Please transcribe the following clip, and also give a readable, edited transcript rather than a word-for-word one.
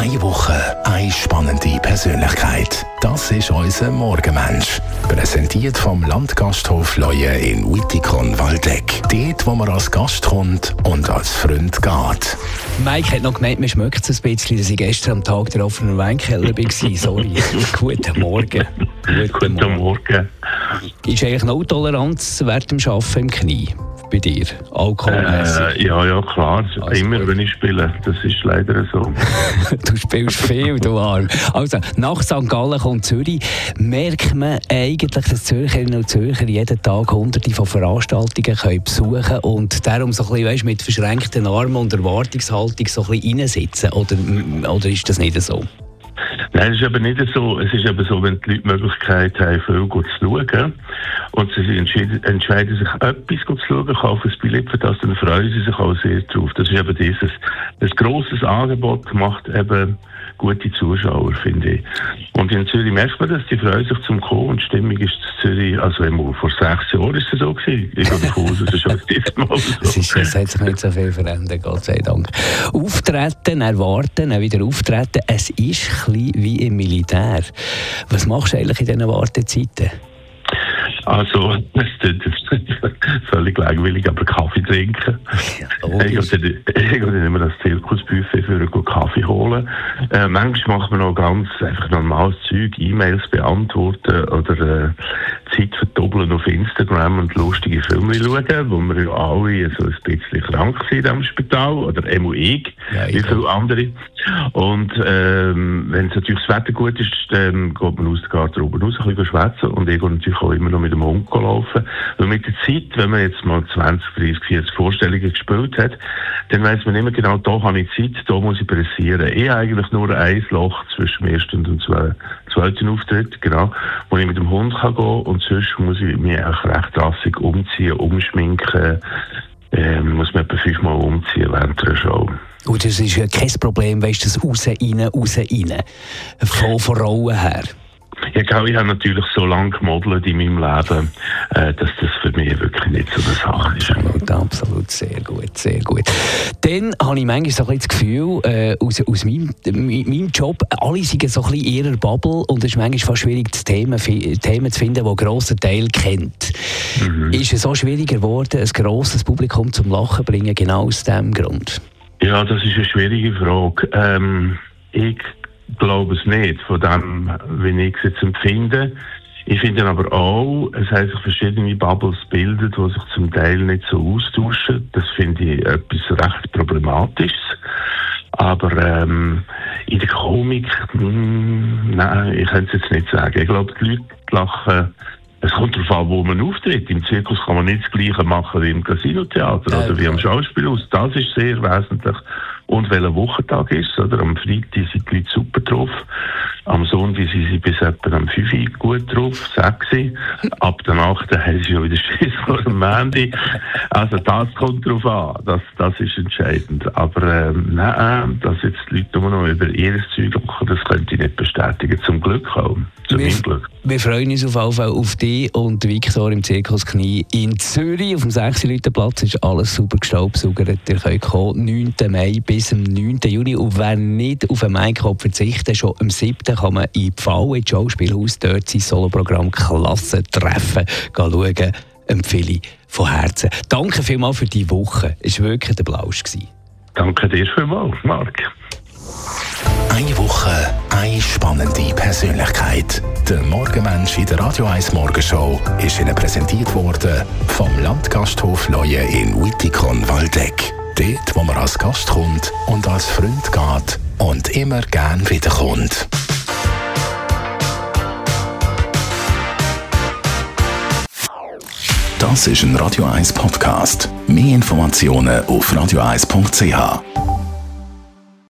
Eine Woche, eine spannende Persönlichkeit. Das ist unser Morgenmensch. Präsentiert vom Landgasthof Leue in Wittikon-Waldeck. Dort, wo man als Gast kommt und als Freund geht. Mike hat noch gemeint, man schmeckt es ein bisschen, dass ich gestern am Tag der offenen Weinkeller war. Sorry. Guten Morgen. Guten Morgen. Ist eigentlich noch Toleranz während dem Arbeiten im Knie bei dir? Alkoholmässig? Ja, klar. Also immer, gut. wenn ich spiele. Das ist leider so. Du spielst viel, du Arm. Also, nach St. Gallen kommt Zürich. Merkt man eigentlich, dass Zürcherinnen und Zürcher jeden Tag Hunderte von Veranstaltungen können besuchen und darum so ein bisschen, weißt, mit verschränkten Armen und Erwartungshaltung so ein bisschen reinsitzen? Oder ist das nicht so? Nein, es ist aber nicht so. Es ist aber so, wenn die Leute die Möglichkeit haben, viel gut zu schauen und sie entscheiden sich, etwas gut zu schauen, kaufen ein Billett für das, dann freuen sie sich auch sehr drauf. Das ist eben dieses. Ein grosses Angebot macht eben gute Zuschauer, finde ich. Und in Zürich merkt man das, die freuen sich zum Kommen und die Stimmung ist in Zürich, also vor 6 Jahren ist es so gewesen. Ich gehe davon aus, es ist auch diesmal so. Es hat sich nicht so viel verändert, Gott sei Dank. Auftreten, erwarten, wieder auftreten, es ist ein bisschen wie im Militär. Was machst du eigentlich in diesen Wartezeiten? Also, das ist völlig langweilig, aber Kaffee trinken. Ja, ich gehe immer das Zirkusbuffet für einen guten Kaffee holen. Manchmal macht man noch ganz einfach normales Zeug, E-Mails beantworten oder Zeit verdoppeln auf Instagram und lustige Filme schauen, wo wir ja alle so ein bisschen krank sind am Spital, oder ich, wie viele andere. Und wenn es natürlich das Wetter gut ist, dann geht man aus der Garderobe raus, ein bisschen schwätzen, und ich gehe natürlich auch immer noch mit dem Hund laufen. Weil mit der Zeit, wenn man jetzt mal 20, 30, 40 Vorstellungen gespielt hat, dann weiss man immer genau, da habe ich Zeit, da muss ich pressieren. Ich habe eigentlich nur ein Loch zwischen dem ersten und dem zweiten Auftritt, genau, wo ich mit dem Hund gehen kann, und sonst muss ich mich auch recht rassig umziehen, umschminken, muss man etwa 5-mal umziehen während der Show. Und das ist ja kein Problem, weißt du, das raus, rein, von Rollen her. Ja, ich habe natürlich so lange gemodelt in meinem Leben, dass das für mich wirklich nicht so eine Sache ist. Absolut, sehr gut, sehr gut. Dann habe ich manchmal so ein bisschen das Gefühl, aus meinem Job, alle sind so ein bisschen in ihrer Bubble und es ist manchmal fast schwierig, Themen zu finden, die ein grosser Teil kennt. Ist es so schwieriger geworden, ein grosses Publikum zum Lachen zu bringen, genau aus diesem Grund? Ja, das ist eine schwierige Frage. Ich glaube es nicht, von dem, wie ich es jetzt empfinde. Ich finde aber auch, es haben sich verschiedene Bubbles gebildet, die sich zum Teil nicht so austauschen. Das finde ich etwas recht Problematisches. Aber in der Komik, nein, ich kann es jetzt nicht sagen. Ich glaube, die Leute lachen. Es kommt darauf an, wo man auftritt. Im Zirkus kann man nicht das Gleiche machen wie im Casinotheater oder wie am Schauspielhaus. Das ist sehr wesentlich. Und welcher Wochentag ist es, oder? Am Freitag sind die Leute super drauf. Am Sonntag sind sie bis etwa am 5 Uhr gut drauf, 6 Uhr. Ab der Nacht haben sie schon wieder Schiss vor dem Montag. Also das kommt darauf an. Das ist entscheidend. Aber nein, dass jetzt die Leute nur noch über ihr Zeug lachen, das könnte ich nicht bestätigen. Zum Glück auch. Zu meinem Glück. Wir freuen uns auf jeden Fall auf dich und Viktor im Zirkus Knie in Zürich. Auf dem 6-Leute-Platz ist alles super gestaubsaugert. Ihr könnt kommen, 9. Mai bis am 9. Juni. Und wer nicht auf einen Maikop verzichten, schon am 7. kann man in Pfau, ins Schauspielhaus, dort sein Soloprogramm Klassentreffen schauen. Empfehle ich von Herzen. Danke vielmals für die Woche. Es war wirklich der Blausch. Danke dir vielmals, Marc. Eine Woche, eine spannende Persönlichkeit. Der Morgenmensch in der Radio 1 Morgenshow ist Ihnen präsentiert worden vom Landgasthof Leue in Wittikon-Waldeck. Dort, wo man als Gast kommt und als Freund geht und immer gern wiederkommt. Das ist ein Radio 1 Podcast. Mehr Informationen auf radio1.ch.